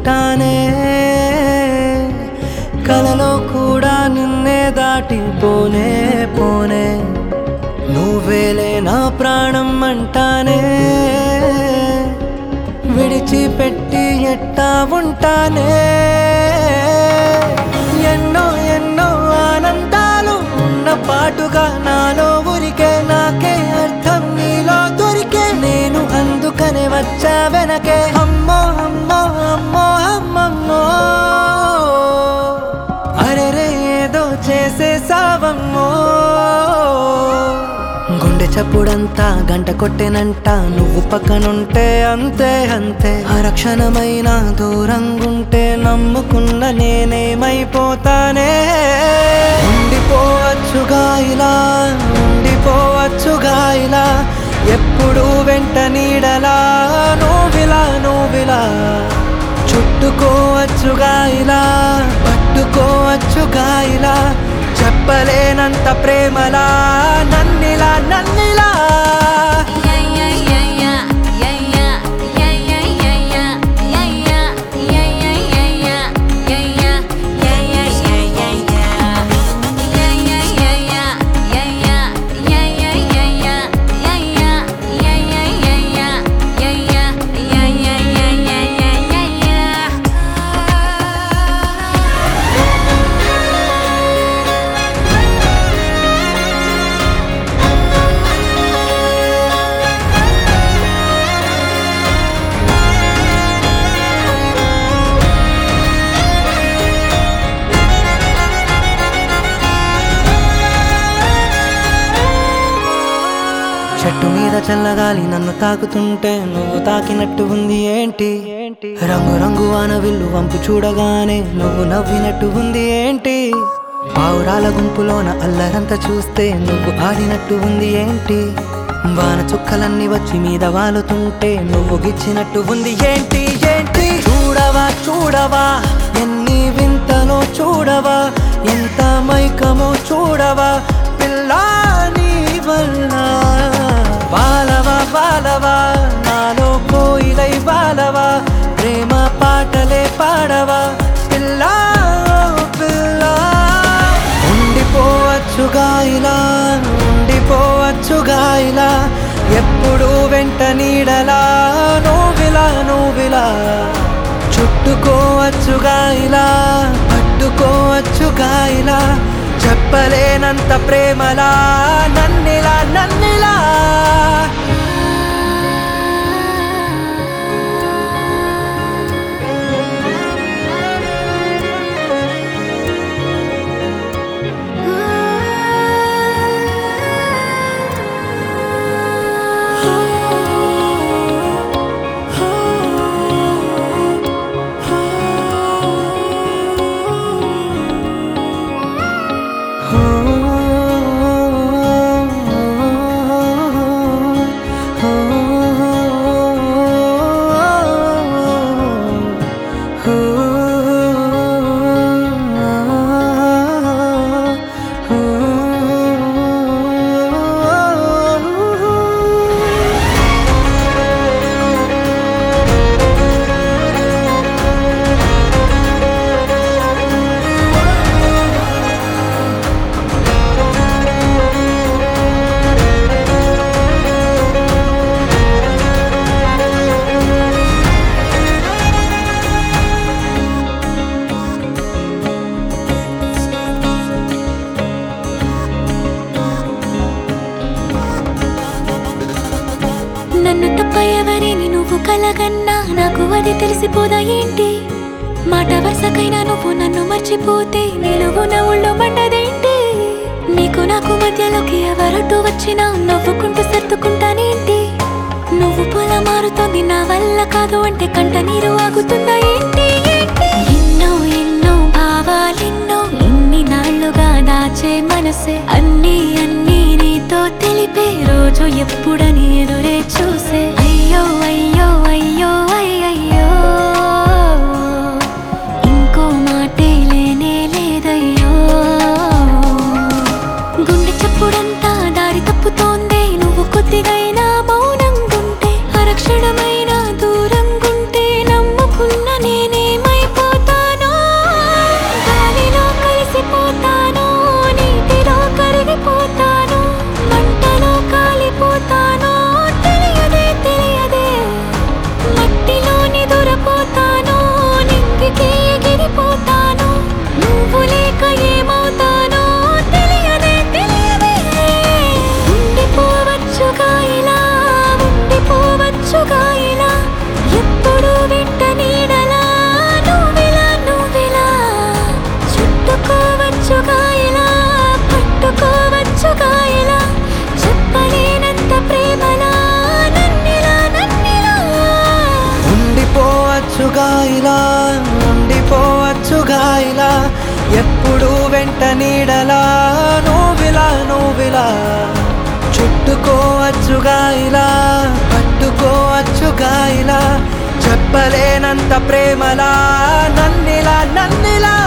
ఉంటానే కలలో కూడా నిన్నే దాటిపోనే పోనే నువ్వేలే నా ప్రాణం అంటానే విడిచిపెట్టి ఎట్టా ఉంటానే ఎన్నో ఎన్నో ఆనందాలు ఉన్న పాటుగా నాలో ఊరికే నాకే అర్థం నీలో దొరికే నేను అందుకనే వచ్చా వెనకే అమ్మో అమ్మో అమ్మో అమ్మమ్మో అరెరే ఏదో చేసేసావమ్మో గుండె చప్పుడంతా గంట కొట్టెనంట నువ్వు పక్కనుంటే అంతే అంతే అరక్షణమైన దూరంగుంటే నమ్ముకున్న నేనేమైపోతానే ఉండిపోవచ్చుగా ఇలా ఎప్పుడు వెంట నీడలా నువ్విలా చుట్టుకోవచ్చుగా ఇలా పట్టుకోవచ్చుగా ఇలా చెప్పలేనంత ప్రేమలా నన్నిలా చెట్టు మీద చల్లగాలి నన్ను తాకుతుంటే నువ్వు తాకినట్టు ఉంది ఏంటి రంగు రంగు వానవిల్లు వంపు చూడగానే నువ్వు నవ్వినట్టు ఉంది ఏంటి పావురాల గుంపులోన అల్లరంతా చూస్తే నువ్వు ఆడినట్టు ఉంది ఏంటి వాన చుక్కలన్నీ వచ్చి మీద వాలుతుంటే నువ్వు గిచ్చినట్టు ఉంది ఏంటి చూడవా ఎన్ని వింతలో చూడవా ఎంత మైకమో చూడవా పిల్లా నీ వల్ల బాలవా నాలో కోయిలై బాలవా ప్రేమ పాటలే పాడవా పిల్లా ఉండిపోవచ్చుగా ఇలా ఎప్పుడు వెంట నీడలా నువ్విలా చుట్టుకోవచ్చుగా ఇలా పట్టుకోవచ్చుగా ఇలా చెప్పలేనంత ప్రేమలా నన్నిలా నన్ను తప్ప ఎవరిని నువ్వు కలగన్నా నాకు అది తెలిసిపోదా ఏంటి మాట వరుసకైనా నువ్వు నన్ను మర్చిపోతే నిలువున ఊళ్ళో మండదేంటి నీకు నాకు మధ్యలోకి ఎవరట్టు వచ్చినా నవ్వుకుంటూ సర్దుకుంటానేంటి నువ్వు పొల మారుతోంది నా వల్ల కాదు అంటే కంట నీరు ఆగుతుందా ఏంటి ఎన్నో భావాలెన్నో ఇన్ని నాళ్లుగా దాచే మనసే అన్నీ నీతో తెలిపే రోజు ఎప్పుడని ఎదురే చూసే అయ్యో ఇంకో మాటే లేనే లేదయ్యో గుండె చప్పుడంతా దారి తప్పుతోందే నువ్వు కొద్దిగైనా మౌనంగుంటే అరక్షణమైన దూరంగుంటే నమ్ముకున్న నేనే ఎప్పుడు వెంట నీడలా నువ్విలా చుట్టుకోవచ్చుగా ఇలా పట్టుకోవచ్చుగా ఇలా చెప్పలేనంత ప్రేమలా నన్నిలా